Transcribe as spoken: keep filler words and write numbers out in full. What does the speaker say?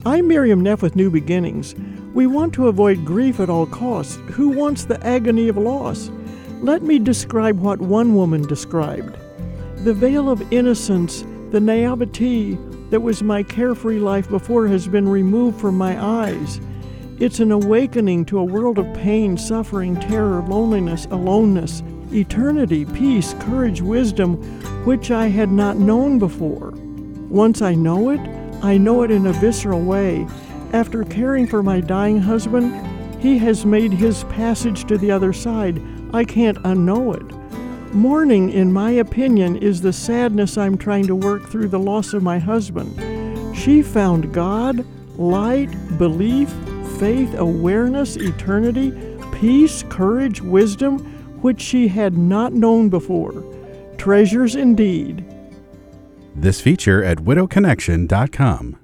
I'm Miriam Neff with New Beginnings. We want to avoid grief at all costs. Who wants the agony of loss? Let me describe what one woman described. The veil of innocence, the naivety that was my carefree life before has been removed from my eyes. It's an awakening to a world of pain, suffering, terror, loneliness, aloneness, eternity, peace, courage, wisdom, which I had not known before. Once I know it, I know it in a visceral way. After caring for my dying husband, he has made his passage to the other side. I can't unknow it. Mourning, in my opinion, is the sadness I'm trying to work through the loss of my husband. She found God, light, belief, faith, awareness, eternity, peace, courage, wisdom, which she had not known before. Treasures indeed. This feature at widow connection dot com.